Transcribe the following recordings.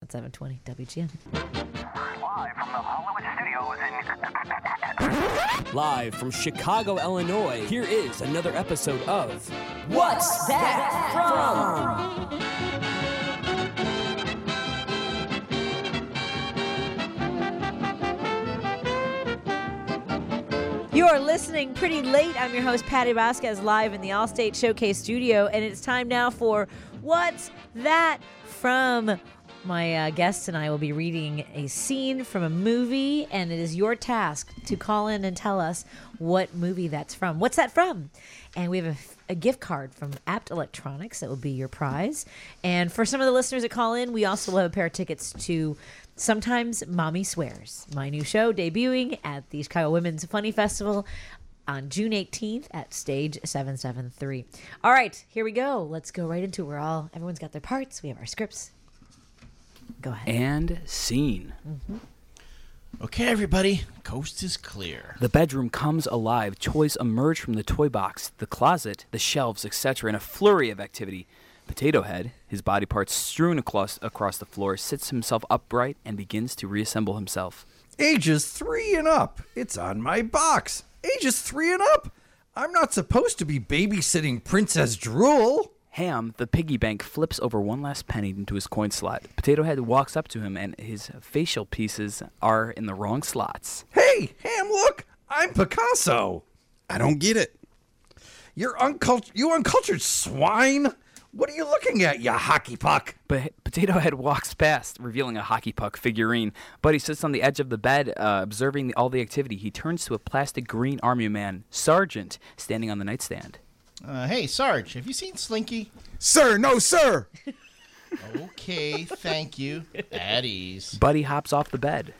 at 720 WGN. Live from the Hollywood Studios Live from Chicago, Illinois, here is another episode of What's That From? You are listening pretty late. I'm your host, Patty Vasquez, live in the Allstate Showcase studio, and it's time now for What's That From? My guests and I will be reading a scene from a movie, and it is your task to call in and tell us what movie that's from. What's that from? And we have a gift card from Apt Electronics that will be your prize. And for some of the listeners that call in, we also will have a pair of tickets to Sometimes Mommy Swears, my new show debuting at the Chicago Women's Funny Festival on June 18th at Stage 773. All right, here we go. Let's go right into it. Everyone's got their parts. We have our scripts. Go ahead. And Scene. Okay, everybody, coast is clear. The bedroom comes alive. Toys emerge from the toy box, the closet, the shelves, etc. in a flurry of activity. Potato Head, his body parts strewn across the floor, sits himself upright and begins to reassemble himself. Ages 3 and up. It's on my box. Ages 3 and up. I'm not supposed to be babysitting Princess Drool. Ham, the piggy bank, flips over one last penny into his coin slot. Potato Head walks up to him and his facial pieces are in the wrong slots. Hey, Ham, look. I'm Picasso. I don't get it. You uncultured swine. What are you looking at, you hockey puck? But Potato Head walks past, revealing a hockey puck figurine. Buddy sits on the edge of the bed, observing all the activity. He turns to a plastic green army man, Sergeant, standing on the nightstand. Hey, Sarge, have you seen Slinky? Sir, no, sir. Okay, thank you. At ease. Buddy hops off the bed.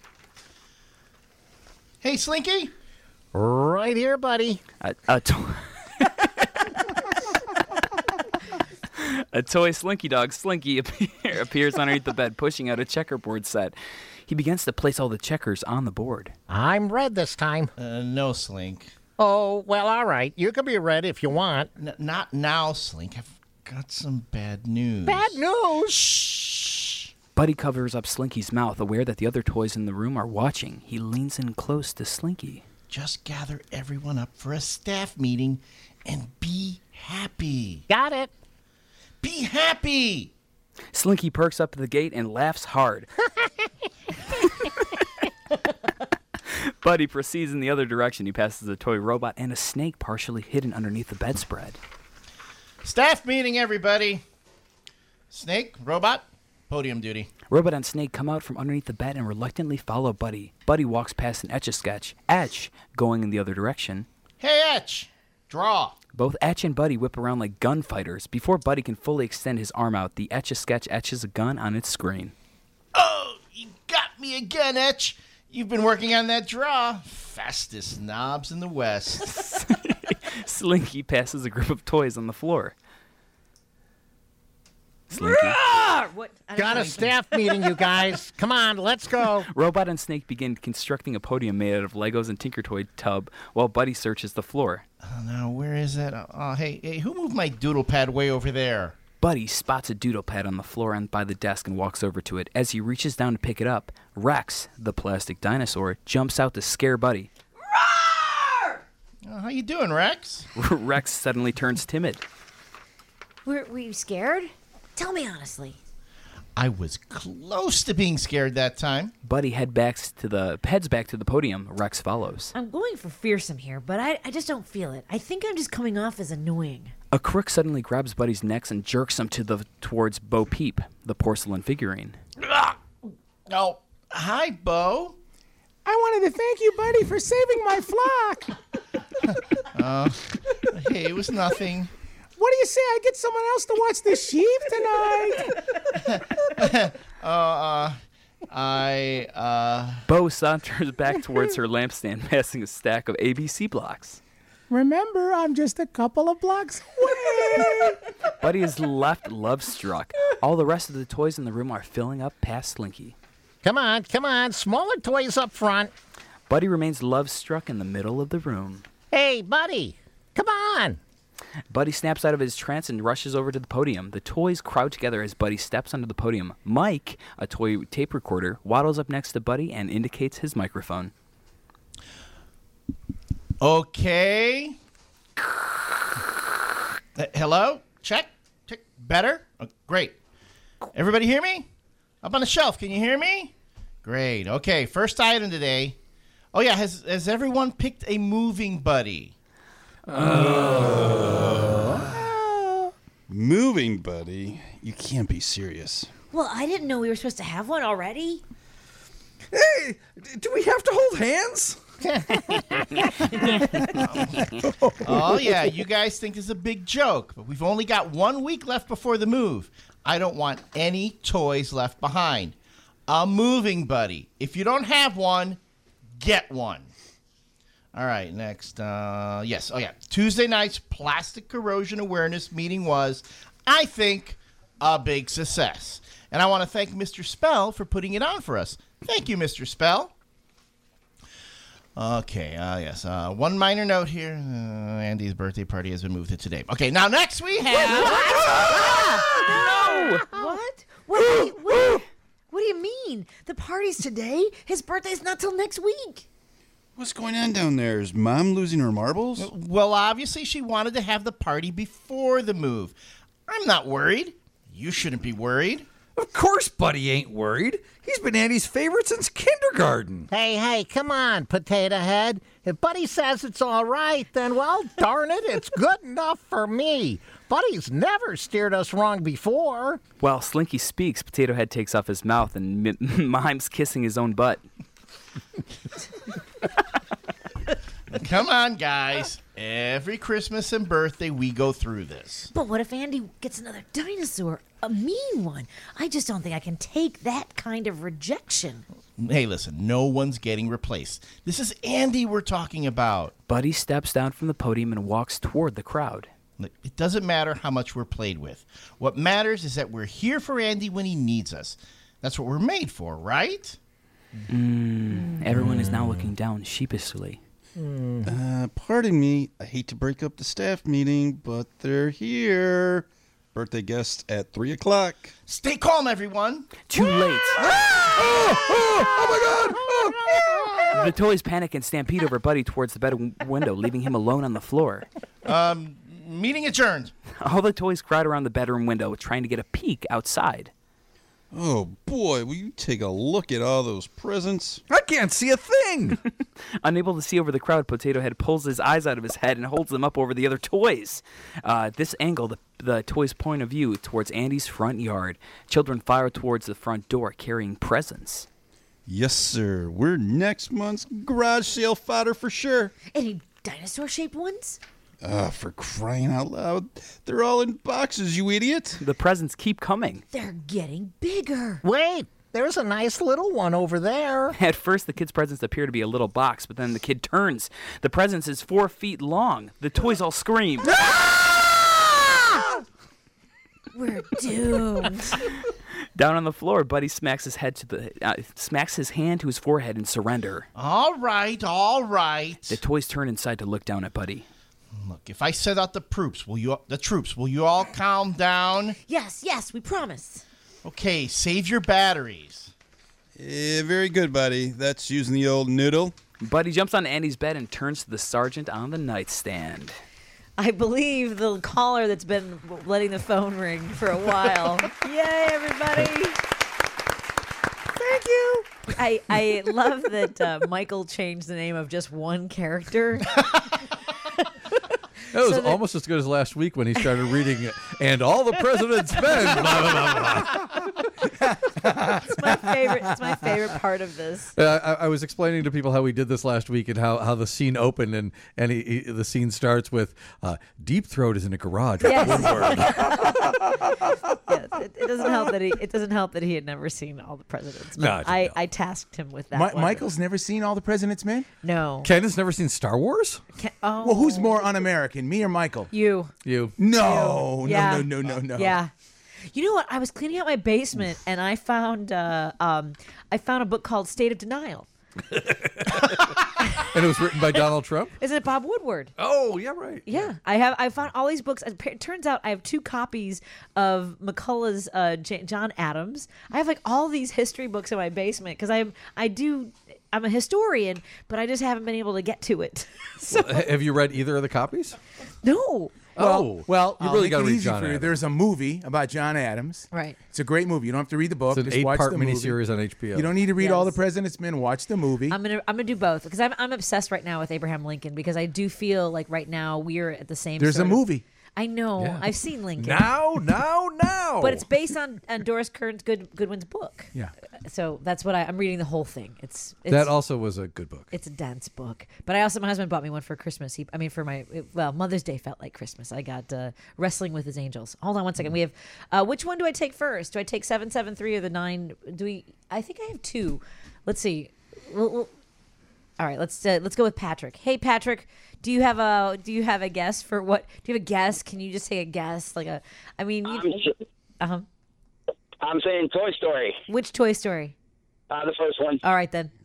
Hey, Slinky. Right here, buddy. A toy Slinky dog, Slinky, appears underneath the bed, pushing out a checkerboard set. He begins to place all the checkers on the board. I'm red this time. No, Slink. Oh, well, all right. You can be red if you want. Not now, Slink. I've got some bad news. Bad news? Shh. Buddy covers up Slinky's mouth, aware that the other toys in the room are watching. He leans in close to Slinky. Just gather everyone up for a staff meeting and be happy. Got it. Be happy! Slinky perks up at the gate and laughs hard. Buddy proceeds in the other direction. He passes a toy robot and a snake partially hidden underneath the bedspread. Staff meeting, everybody. Snake, robot, podium duty. Robot and Snake come out from underneath the bed and reluctantly follow Buddy. Buddy walks past an Etch-a-Sketch. Etch, going in the other direction. Hey, Etch, draw. Both Etch and Buddy whip around like gunfighters. Before Buddy can fully extend his arm out, the Etch-a-Sketch etches a gun on its screen. Oh, you got me again, Etch. You've been working on that draw. Fastest knobs in the West. Slinky passes a group of toys on the floor. Slinky. What? Got a staff meeting, you guys. Come on, let's go. Robot and Snake begin constructing a podium made out of Legos and Tinker Toy tub while Buddy searches the floor. Oh, now, where is it? Oh, hey, who moved my doodle pad way over there? Buddy spots a doodle pad on the floor and by the desk and walks over to it. As he reaches down to pick it up, Rex, the plastic dinosaur, jumps out to scare Buddy. How you doing, Rex? Rex suddenly turns timid. Were you scared? Tell me honestly. I was close to being scared that time. Buddy heads back to the podium. Rex follows. I'm going for fearsome here, but I just don't feel it. I think I'm just coming off as annoying. A crook suddenly grabs Buddy's neck and jerks him towards Bo Peep, the porcelain figurine. Oh, hi, Bo. I wanted to thank you, buddy, for saving my flock. Hey, it was nothing. What do you say I get someone else to watch the sheep tonight? Bo saunters back towards her lampstand, passing a stack of ABC blocks. Remember, I'm just a couple of blocks away. Buddy is left love-struck. All the rest of the toys in the room are filling up past Slinky. Come on. Smaller toys up front. Buddy remains love-struck in the middle of the room. Hey, buddy. Come on. Buddy snaps out of his trance and rushes over to the podium. The toys crowd together as Buddy steps onto the podium. Mike, a toy tape recorder, waddles up next to Buddy and indicates his microphone. Okay. Hello? Check? Check. Better? Oh, great. Everybody hear me? Up on the shelf, can you hear me? Great. Okay, first item today. Oh, yeah, has everyone picked a moving buddy? Moving buddy? You can't be serious. Well, I didn't know we were supposed to have one already. Hey, do we have to hold hands? Oh, yeah, you guys think it's a big joke, but we've only got 1 week left before the move. I don't want any toys left behind. A moving buddy. If you don't have one, get one. All right, next. Yes. Oh, yeah. Tuesday night's plastic corrosion awareness meeting was, I think, a big success. And I want to thank Mr. Spell for putting it on for us. Thank you, Mr. Spell. Okay, yes. One minor note here. Andy's birthday party has been moved to today. Okay, now next we have... No! What? What do you mean? The party's today? His birthday's not till next week. What's going on down there? Is Mom losing her marbles? Well, obviously she wanted to have the party before the move. I'm not worried. You shouldn't be worried. Of course Buddy ain't worried. He's been Andy's favorite since kindergarten. Hey, come on, Potato Head. If Buddy says it's all right, then, well, darn it, it's good enough for me. Buddy's never steered us wrong before. While Slinky speaks, Potato Head takes off his mouth and mimes kissing his own butt. Come on, guys. Every Christmas and birthday, we go through this. But what if Andy gets another dinosaur? A mean one. I just don't think I can take that kind of rejection. Hey, listen, no one's getting replaced. This is Andy we're talking about. Buddy steps down from the podium and walks toward the crowd. Look, it doesn't matter how much we're played with. What matters is that we're here for Andy when he needs us. That's what we're made for, right? Everyone is now looking down sheepishly. Pardon me. I hate to break up the staff meeting, but they're here. Birthday guests at 3 o'clock. Stay calm, everyone. Too late. Oh my God! The toys panic and stampede over Buddy towards the bed window, leaving him alone on the floor. Meeting adjourned. All the toys crowd around the bedroom window, trying to get a peek outside. Oh, boy, will you take a look at all those presents? I can't see a thing. Unable to see over the crowd, Potato Head pulls his eyes out of his head and holds them up over the other toys. This angle, the toys' point of view towards Andy's front yard. Children file towards the front door, carrying presents. Yes, sir. We're next month's garage sale fodder for sure. Any dinosaur-shaped ones? For crying out loud. They're all in boxes, you idiot. The presents keep coming. They're getting bigger. Wait, there's a nice little one over there. At first, the kid's presents appear to be a little box, but then the kid turns. The presents is 4 feet long. The toys all scream. We're doomed. Down on the floor, Buddy smacks his hand to his forehead in surrender. All right. The toys turn inside to look down at Buddy. Look, if I set out the troops, will you all calm down? Yes, we promise. Okay, save your batteries. Very good, buddy. That's using the old noodle. Buddy jumps on Andy's bed and turns to the sergeant on the nightstand. I believe the caller that's been letting the phone ring for a while. Yay, everybody. Thank you. I love that Michael changed the name of just one character. That was almost as good as last week when he started reading and all the president's men. Blah, blah, blah. It's my favorite part of this. I was explaining to people how we did this last week and how the scene opened and the scene starts with Deep Throat is in a garage with Yes. one word. Yes, it doesn't help that he had never seen All the President's Men. No, I didn't know. I tasked him with that. one. Michael's never seen All the President's Men? No. Ken has never seen Star Wars? Oh. Well, who's more un-American, me or Michael? You. No, Yeah. no. Yeah. You know what? I was cleaning out my basement and I found a book called State of Denial. And it was written by Donald Trump? Isn't it Bob Woodward? Oh, yeah, right. Yeah, I found all these books. It turns out I have 2 copies of McCullough's John Adams. I have like all these history books in my basement because I'm a historian, but I just haven't been able to get to it. So Have you read either of the copies? no. Well, you I'll really make got to it read easy John for you. Adams. There's a movie about John Adams. Right. It's a great movie. You don't have to read the book. It's an Just watch 8-part the movie. miniseries on HBO. You don't need to read all the Yes. President's Men. Watch the movie. I'm gonna do both because I'm obsessed right now with Abraham Lincoln because I do feel like right now we're at the same. There's a sort of- movie. I know. Yeah. I've seen Lincoln. Now. But it's based on Doris Kearns Goodwin's book. Yeah. So that's what I'm reading the whole thing. It's that also was a good book. It's a dense book. But my husband bought me one for Christmas. For Mother's Day felt like Christmas. I got Wrestling with His Angels. Hold on one second. We have, which one do I take first? Do I take 773 or the 9? I think I have 2. Let's see. All right, let's go with Patrick. Hey, Patrick, do you have a guess for what? Do you have a guess? Can you just take a guess? I'm saying Toy Story. Which Toy Story? The first one. All right, then.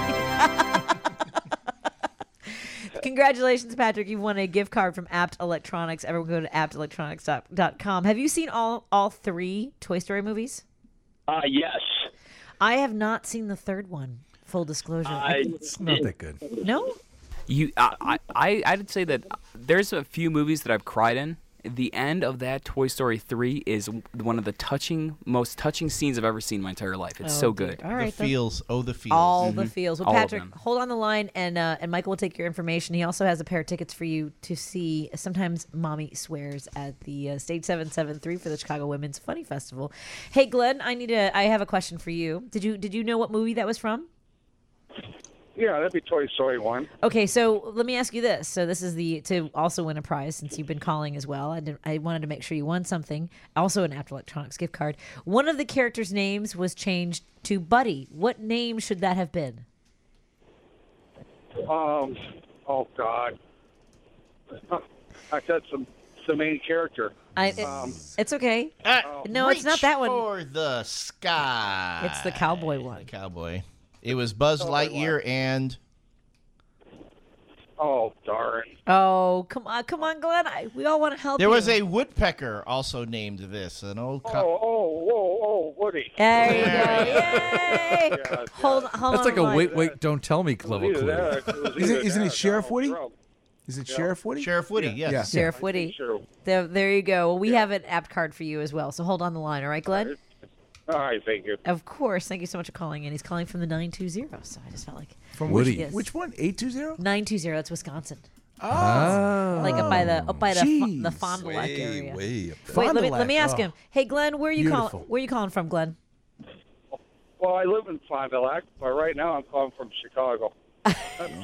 Congratulations, Patrick. You won a gift card from Apt Electronics. Everyone go to aptelectronics.com. Have you seen all 3 Toy Story movies? Yes. I have not seen the 3rd one, full disclosure. It's not that good. No? I'd say that there's a few movies that I've cried in. The end of that Toy Story 3 is one of the most touching scenes I've ever seen in my entire life. It's so good. All right, the feels. Oh, the feels. all the feels. Well, All of Patrick, them. hold on the line, and Michael will take your information. He also has a pair of tickets for you to see Sometimes Mommy Swears at the Stage 773 for the Chicago Women's Funny Festival. Hey, Glenn, I have a question for you. Did you know what movie that was from? Yeah, that'd be Toy Story 1. Okay, so let me ask you this. So this is to also win a prize since you've been calling as well. I wanted to make sure you won something. Also an Apt Electronics gift card. One of the characters' names was changed to Buddy. What name should that have been? Oh, God. I said the main character. It's okay. No, it's not that one. For the sky. It's the cowboy one. The cowboy. It was Buzz Lightyear and... Oh, darn. Oh, come on, Glenn. We all want to help you. There was a woodpecker also named this. An old... Woody. There you go. Yay! Yeah, Hold on. That's like a line. wait, don't tell me level clue. Isn't it Sheriff Woody? Is it Sheriff Woody? Sheriff Woody, yes. Yeah. Sheriff Woody. There you go. Well, we have an apt card for you as well. So hold on the line, all right, Glenn? All right, thank you. Of course. Thank you so much for calling in. He's calling from the 920, so I just felt like... From Woody. Yes. Which one? 820? 920, that's Wisconsin. Oh. Like up by the Jeez. Fond du Lac area. Way up. Wait, Fond du let me Lac. ask him. Hey, Glenn, where are you Beautiful. calling? Where are you calling from, Glenn? Well, I live in Fond du Lac, but right now I'm calling from Chicago. I'm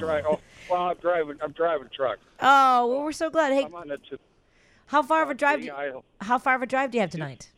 driving truck. Oh, well, we're so glad. Hey, I'm on the how far of a drive? Big Isle. How far of a drive do you have tonight?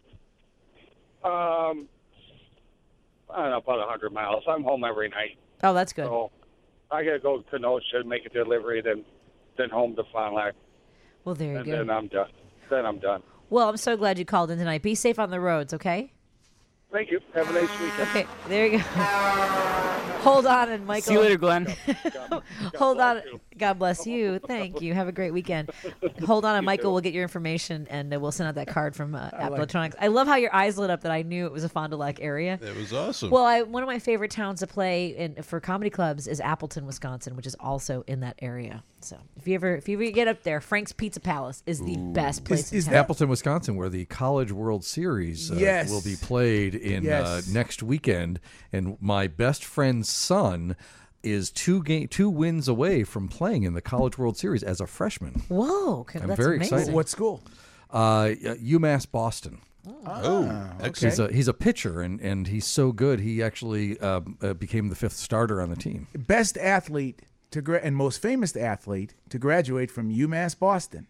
I don't know, about 100 miles. I'm home every night. Oh, that's good. So I got to go to Kenosha, make a delivery, then home to Fond du Lac. Well, there you And go. then I'm done. Well, I'm so glad you called in tonight. Be safe on the roads, okay? Thank you. Have a nice weekend. Okay, there you go. Hold on, and Michael. See you later, Glenn. Hold on. God bless you. Thank you. Have a great weekend. Hold on, and Michael will get your information, and we'll send out that card from Apt Electronics. I love how your eyes lit up that I knew it was a Fond du Lac area. It was awesome. Well, one of my favorite towns to play for comedy clubs is Appleton, Wisconsin, which is also in that area. So if you ever get up there, Frank's Pizza Palace is the best place. Is in town. Appleton, Wisconsin, where the College World Series Yes. will be played in Yes. next weekend, and my best friend's son is two wins away from playing in the College World Series as a freshman. Whoa, I'm that's very amazing. excited. What school? UMass Boston. Excellent. He's a pitcher, and he's so good. He actually became the 5th starter on the team. Best athlete and most famous athlete to graduate from UMass Boston.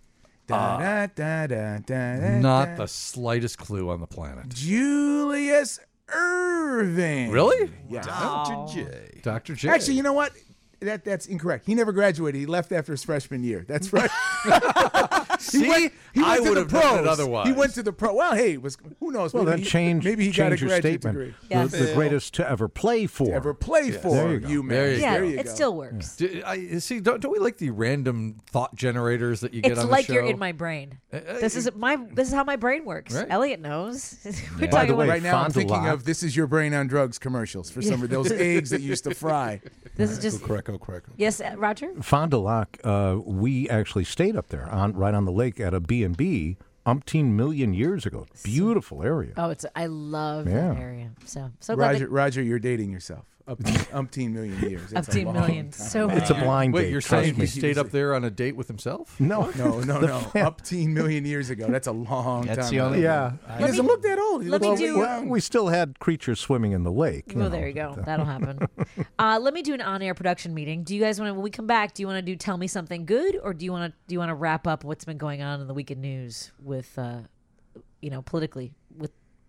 Not the slightest clue on the planet. Julius Irving. Really? Yeah. Dr. J. Dr. J. Actually, you know what? That's incorrect. He never graduated. He left after his freshman year. That's right. See, I would have done it otherwise. He went to the pro. Well, hey, who knows? Well, maybe then maybe he got a change your graduate statement. degree. Yes. The greatest to ever play for. To ever play for There you go. UMass. There you Yeah, There you it go. still works. See, don't we like the random thought generators that you get It's on like the show? you're in my brain. This is how my brain works. Right. Elliot knows. We're By talking the way, about Right now, I'm Fond du thinking Lac. of "This Is Your Brain on Drugs" commercials for some of those eggs that used to fry. this is just Correct. yes, Roger. Fond du Lac, we actually stayed up there right on the lake at a B&B umpteen million years ago. Beautiful area. Oh, I love Yeah. that area. So glad Roger, you're dating yourself. Umpteen million years. That's a Umpteen long million. time. So It's a blind Wait, date. you're trust saying me. he stayed up there on a date with himself? No. No. Umpteen million years ago. That's a long That's time. the only- Yeah. He doesn't look that old. He let looks me really do- young. We still had creatures swimming in the lake. Well, there you go. That'll happen. Let me do an on-air production meeting. Do you guys want to? When we come back, do you want to do "Tell Me Something Good" or do you want to wrap up what's been going on in the weekend news with, politically with?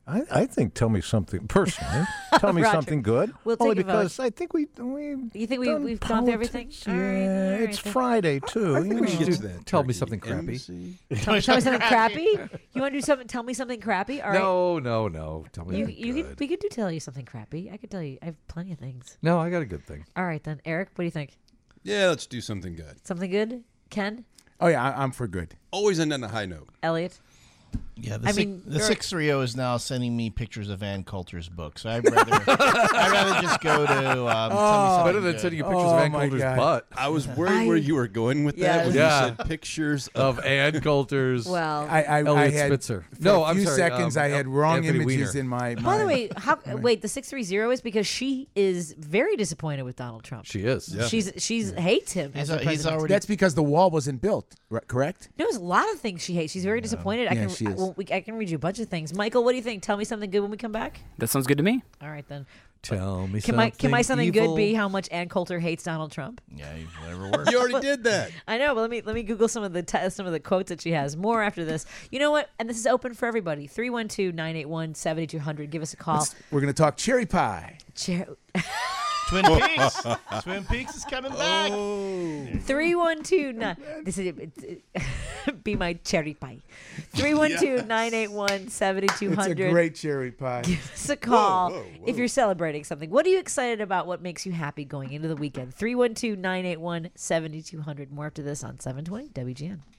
I think tell me something personally. Tell me Roger. something good. We'll Only take a because vote. I think we You think done we've gone through everything? politics. All right, Yeah, all right it's then. Friday too. I think we should Get do to that tell me turkey. something crappy. MC. Tell me something crappy. You want to do something? Tell me something crappy. All right. No. Tell me You something you good. could we could do tell you something crappy. I could tell you. I have plenty of things. No, I got a good thing. All right then, Eric. What do you think? Yeah, let's do something good. Something good? Ken? Oh yeah, I'm for good. Always end on a high note. Elliot? Yeah, I mean, the you're- 630 is now sending me pictures of Ann Coulter's book, so I'd rather just go to. Tell me something Better than good. sending you pictures of Ann my Coulter's God. butt. I was worried where you were going with that when Yes. you said pictures Of Ann Coulter's. Well, I Elliot had Spitzer. For No, a I'm few sorry, seconds I had wrong Anthony images Weiner. in my mind. by the way, wait, the 630 is because she is very disappointed with Donald Trump. She is. Yeah. She's hates him. as the He's president. already. that's because the wall wasn't built, correct? There's a lot of things she hates. She's very disappointed. Yeah, she is. I can read you a bunch of things. Michael, what do you think? Tell me something good when we come back. That sounds good to me. All right then. Tell me Can something my something evil. good be how much Ann Coulter hates Donald Trump? Yeah, whatever works. You already did that. I know, but let me Google some of the quotes that she has. More after this. You know what? And this is open for everybody. 312-981-7200. Give us a call. We're gonna talk cherry pie. Twin Peaks. Twin Peaks is coming back. 312 This is be my cherry pie. 312-981-7200. It's a great cherry pie. Give us a call if you're celebrating something. What are you excited about? What makes you happy going into the weekend? 312-981-7200. More after this on 720 WGN.